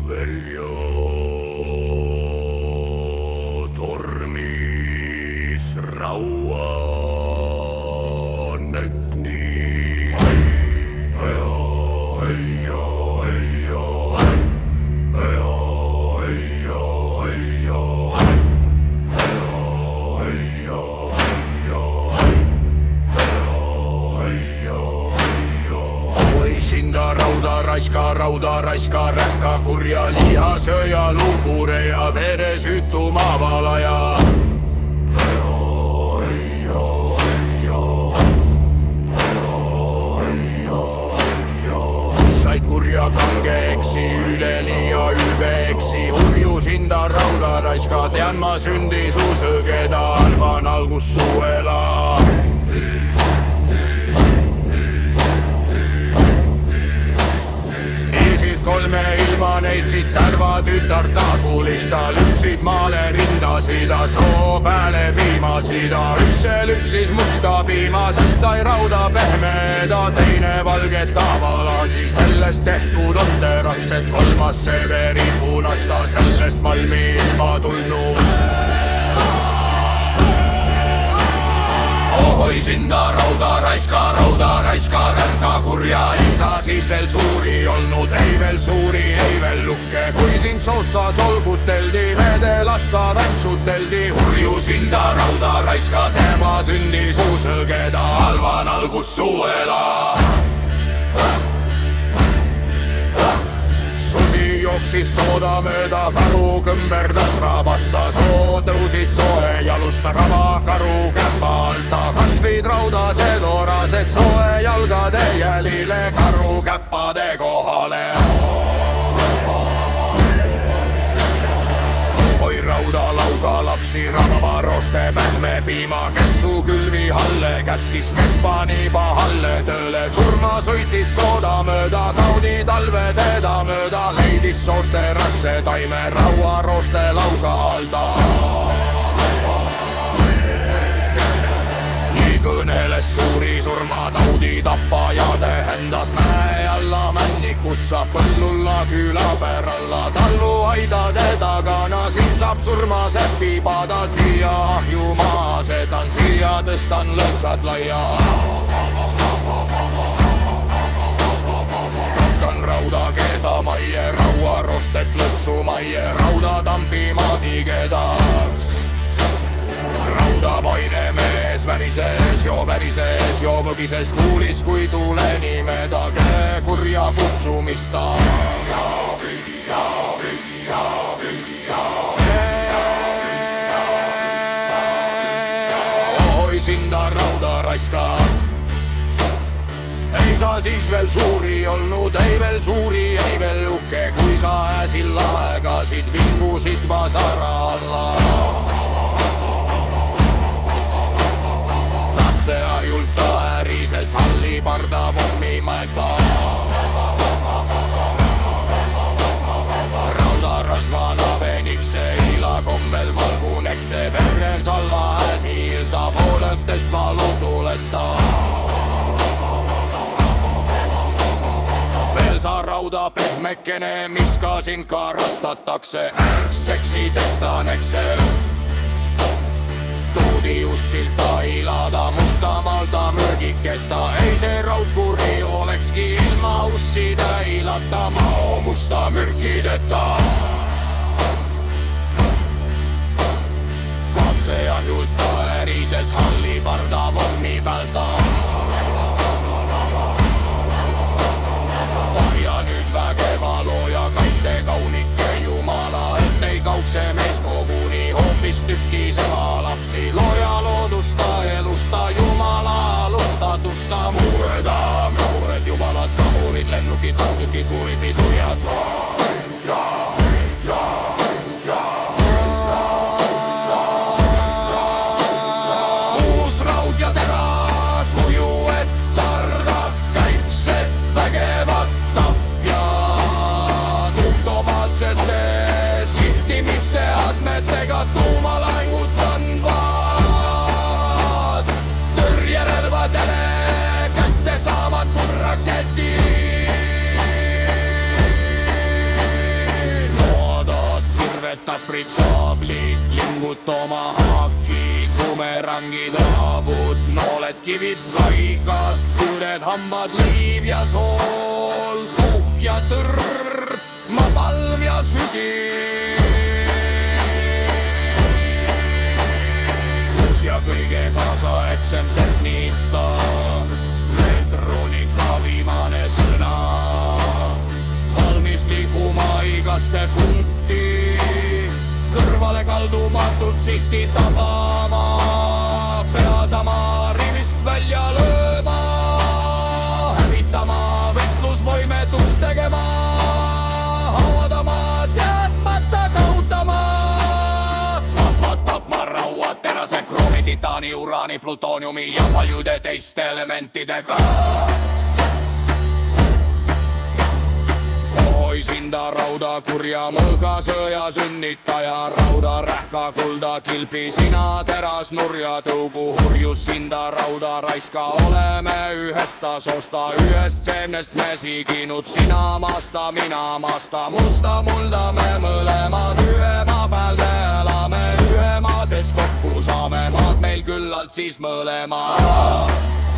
välja tormis rauanekni. Rauda raiska, rähka kurja, lihasööja, luupure ja veresüütu maavalaja. Said kurja kangeeksi, üleli ja ülbeeksi, hurjusinda rauda raiska, tean ma sündi su sõgeda, arvan algus suela. Kolme ilma neidsid tärva tütar taagulista, lüpsid maale rindasida, soo pääle piimasida. Üks see lüpsis musta piima, sest sai rauda pehmeda, teine valget tavalasi, sellest tehtud on teraksed, kolmas see veri punasta, sellest malmi ilma tulnud. Ohoi sinda rauda raiska, rähka kurja, ei sa siis veel suuri olnud, ei veel suuri, ei veel luhke. Kui sind soossa solguteldi, vedelassa väntsuteldi, hurju sinda rauda raiska, tema sündi su sõgeda, halvan algus suela. Susi jooksis sooda mööda, karu kõmberdas rabassa, soo tõusis soe jalusta raba, karu käpa alta, kasvid raudased orased, soe jalgade jälile, karu käppade kohale. Oi rauda lauga lapsi, raba roste pähme piima, kes su külvi halle käskis, kes pani pahalle tööle, surma sõitis sooda mööda, kaudi talve teda mööda, leidis sooste rakse taime, raua roste lauga alda. Nii kõneles suuri surma, taudi tappaja tähendas mäe alla männikussa, põllulla küla päralla, tallu aidade tagana, siin saab surma säpi pada, siia ahjumaa sedan, siia tõstan lõõtsad laia. Hakkan rauda keda maie, raua rostet lõksu maie, rauda tampi maatigedaks. Rauda paine mees värises jo võgises, kuulis kui tuleni medage kurja kutsumista. Ohoi sinda rauda raiska, ei sa siis veel suuri olnud, ei veel suuri, ei veel uhke, kui sa äsil laegasid, vingusid vasara alla. Tatse ahjulta ärises, halli parda pommi maeta. Rauda rasvana venikse, ila kombel valgunekse, verrel salva äsi ilda, poolõhtest valutulesta. Veel sa rauda pehmekene, mis ka sind karastatakse, seksi tehtanekse. Tuudi ussilta ilada, musta malta mürgikesta, ei see raudkuri olekski ilma ussida ilata, mao musta mürkideta. Katse ahjulta ärises, halli parda pommi päälta. Ja nüüd vägeva looja kaitse kaunike jumala, et ei kaukse mees koguni hoopis tükis ema lapsi. Looja loodusta, elusta, jumala alustatusta, muured jumalad, kahurid, lennukid, kaudükid, kuulipid, uljad. Uus raud ja tera, suju, et tarda, käib see vägevat. Sihtimisse admetega tuumalaingut andvad, tõrjerelvadele kätte saavad raketid. sõdurid, saablid, lingud oma haakid, bumerangid, raabud, nooled, kivid, kaikad, küüned, hambad, liiv ja sool, puhk ja tõrr, mapalv ja süsi. uus ja kõige kaasaegsem tehnika, elektroonika viimane sõna, valmis liiguma igasse punkti, kõrvale kaldumatult sihti tabama, peatama, rivist välja lööma, hävitama, võitlusvõimetuks tegema, haavadama, teadmata kaotama, tapma rauad, terase, kroomi, titaani, uraani, plutooniumi ja paljude teiste elementidega. Sinda rauda, kurja mõõga, sõja sünnitaja, rauda, rähka, kulda, kilpi, sina, teras, nurja, tõugu, hurjus, sinda, rauda, raiska, oleme ühest soosta, ühest seemnest me siiginud, sina maasta, mina maasta, musta, mulda, me mõlemad ühe maa peal me elame, ühe maa sees kokku saame maad meil küllalt siis mõlemad.